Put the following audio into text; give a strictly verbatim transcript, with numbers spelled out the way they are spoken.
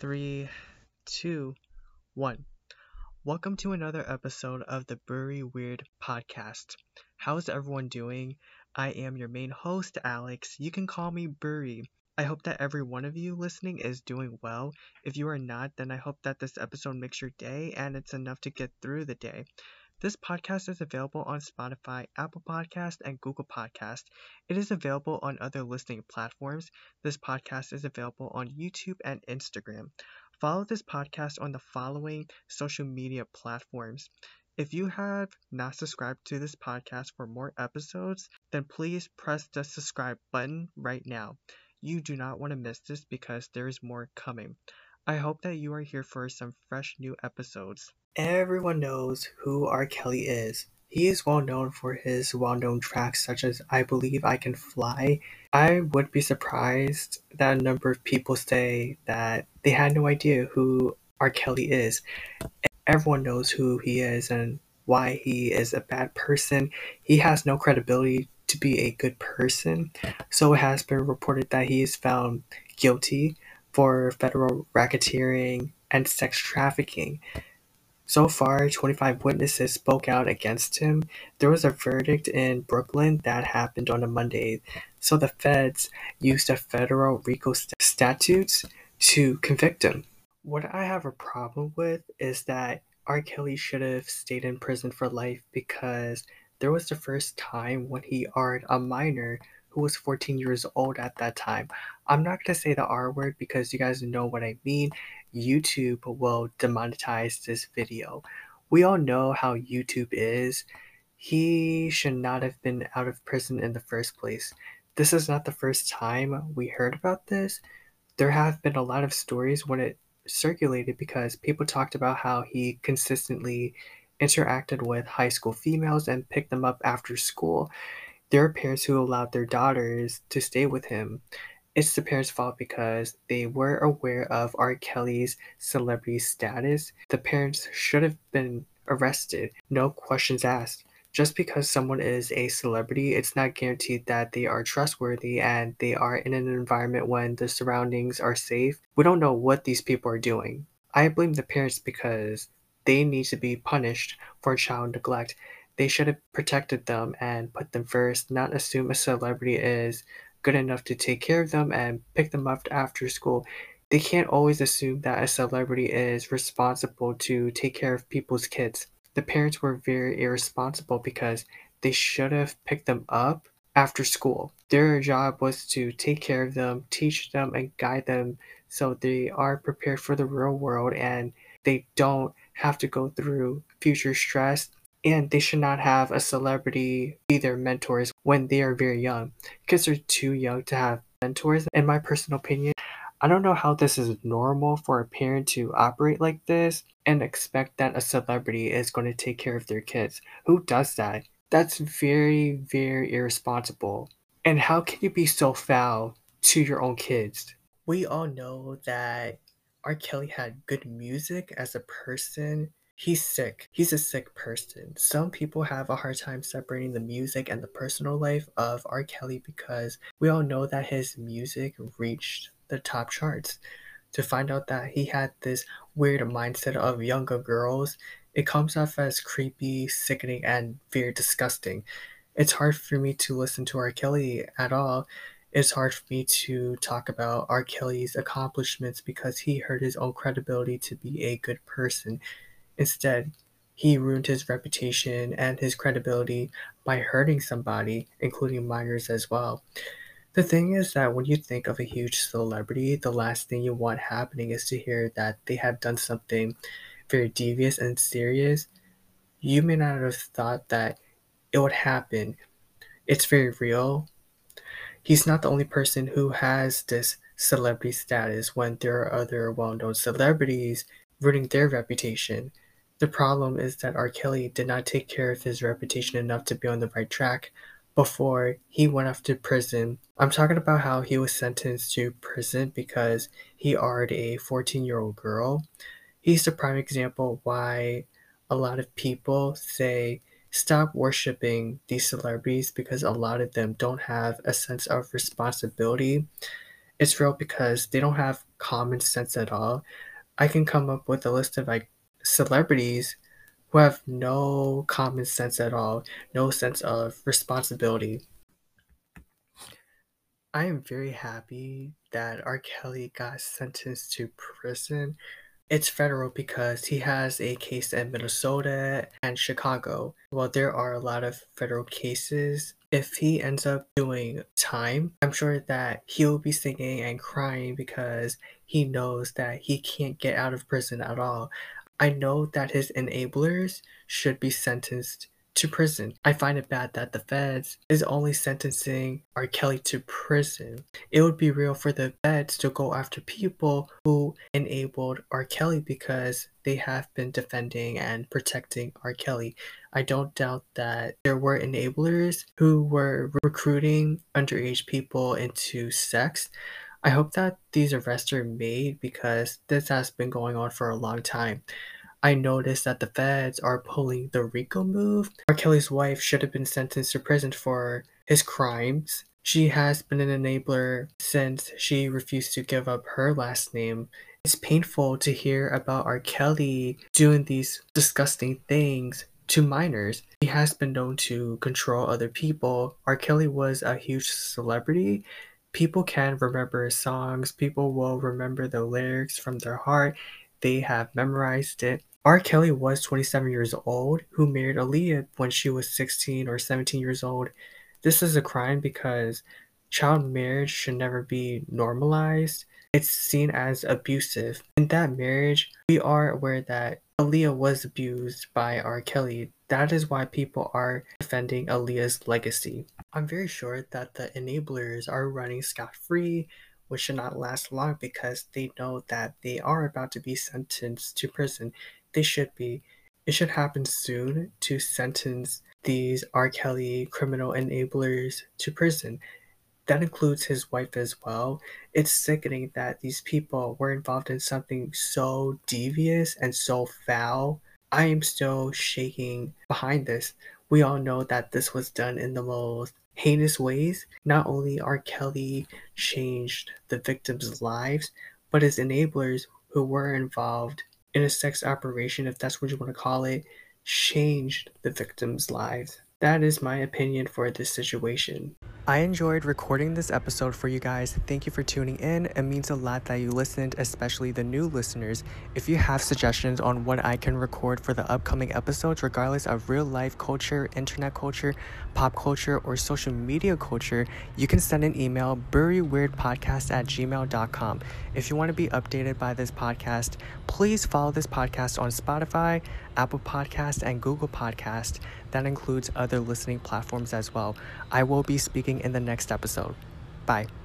Three, two, one. Welcome to another episode of the Brewery Weird podcast. How's everyone doing? I am your main host, Alex. You can call me Brewery. I hope that every one of you listening is doing well. If you are not, then I hope that this episode makes your day and it's enough to get through the day. This podcast is available on Spotify, Apple Podcast, and Google Podcast. It is available on other listening platforms. This podcast is available on YouTube and Instagram. Follow this podcast on the following social media platforms. If you have not subscribed to this podcast for more episodes, then please press the subscribe button right now. You do not want to miss this because there is more coming. I hope that you are here for some fresh new episodes. Everyone knows who R. Kelly is. He is well known for his well-known tracks such as I Believe I Can Fly. I would be surprised that a number of people say that they had no idea who R. Kelly is. Everyone knows who he is and why he is a bad person. He has no credibility to be a good person. So it has been reported that he is found guilty for federal racketeering and sex trafficking. So far, twenty-five witnesses spoke out against him. There was a verdict in Brooklyn that happened on a Monday, so the feds used the federal RICO st- statutes to convict him. What I have a problem with is that R. Kelly should have stayed in prison for life because there was the first time when he R-ed a minor who was fourteen years old at that time. I'm not going to say the R word because you guys know what I mean. YouTube will demonetize this video. We all know how YouTube is. He should not have been out of prison in the first place. This is not the first time we heard about this. There have been a lot of stories when it circulated because people talked about how he consistently interacted with high school females and picked them up after school. There are parents who allowed their daughters to stay with him. It's the parents' fault because they were aware of R. Kelly's celebrity status. The parents should have been arrested, no questions asked. Just because someone is a celebrity, it's not guaranteed that they are trustworthy and they are in an environment when the surroundings are safe. We don't know what these people are doing. I blame the parents because they need to be punished for child neglect. They should have protected them and put them first, not assume a celebrity is good enough to take care of them and pick them up after school. They can't always assume that a celebrity is responsible to take care of people's kids. The parents were very irresponsible because they should have picked them up after school. Their job was to take care of them, teach them, and guide them so they are prepared for the real world and they don't have to go through future stress. And they should not have a celebrity be their mentors when they are very young. Kids are too young to have mentors, in my personal opinion. I don't know how this is normal for a parent to operate like this and expect that a celebrity is going to take care of their kids. Who does that? That's very, very irresponsible. And how can you be so foul to your own kids? We all know that R. Kelly had good music as a person. He's sick. He's a sick person. Some people have a hard time separating the music and the personal life of R. Kelly because we all know that his music reached the top charts. To find out that he had this weird mindset of younger girls, it comes off as creepy, sickening, and very disgusting. It's hard for me to listen to R. Kelly at all. It's hard for me to talk about R. Kelly's accomplishments because he hurt his own credibility to be a good person. Instead, he ruined his reputation and his credibility by hurting somebody, including minors as well. The thing is that when you think of a huge celebrity, the last thing you want happening is to hear that they have done something very devious and serious. You may not have thought that it would happen. It's very real. He's not the only person who has this celebrity status when there are other well-known celebrities ruining their reputation. The problem is that R. Kelly did not take care of his reputation enough to be on the right track before he went off to prison. I'm talking about how he was sentenced to prison because he R-ed a fourteen-year-old girl. He's the prime example why a lot of people say stop worshiping these celebrities because a lot of them don't have a sense of responsibility. It's real because they don't have common sense at all. I can come up with a list of like celebrities who have no common sense at all, no sense of responsibility. I am very happy that R. Kelly got sentenced to prison. It's federal because he has a case in Minnesota and Chicago. While there are a lot of federal cases, if he ends up doing time, I'm sure that he'll be singing and crying because he knows that he can't get out of prison at all. I know that his enablers should be sentenced to prison. I find it bad that the feds is only sentencing R. Kelly to prison. It would be real for the feds to go after people who enabled R. Kelly because they have been defending and protecting R. Kelly. I don't doubt that there were enablers who were recruiting underage people into sex. I hope that these arrests are made because this has been going on for a long time. I noticed that the feds are pulling the RICO move. R. Kelly's wife should have been sentenced to prison for his crimes. She has been an enabler since she refused to give up her last name. It's painful to hear about R. Kelly doing these disgusting things to minors. He has been known to control other people. R. Kelly was a huge celebrity. People can remember his songs. People will remember the lyrics from their heart. They have memorized it. R. Kelly was twenty-seven years old, who married Aaliyah when she was sixteen or seventeen years old. This is a crime because child marriage should never be normalized. It's seen as abusive. In that marriage, we are aware that Aaliyah was abused by R. Kelly. That is why people are defending Aaliyah's legacy. I'm very sure that the enablers are running scot-free, which should not last long because they know that they are about to be sentenced to prison. They should be. It should happen soon to sentence these R. Kelly criminal enablers to prison. That includes his wife as well. It's sickening that these people were involved in something so devious and so foul. I am still shaking behind this. We all know that this was done in the most heinous ways. Not only R. Kelly changed the victims' lives, but his enablers who were involved in a sex operation, if that's what you want to call it, changed the victims' lives. That is my opinion for this situation. I enjoyed recording this episode for you guys. Thank you for tuning in. It means a lot that you listened, especially the new listeners. If you have suggestions on what I can record for the upcoming episodes, regardless of real life culture, internet culture, pop culture, or social media culture, you can send an email, buryweirdpodcast at gmail dot com. If you want to be updated by this podcast, please follow this podcast on Spotify, Apple Podcast, and Google Podcast. That includes other listening platforms as well. I will be speaking in the next episode. Bye.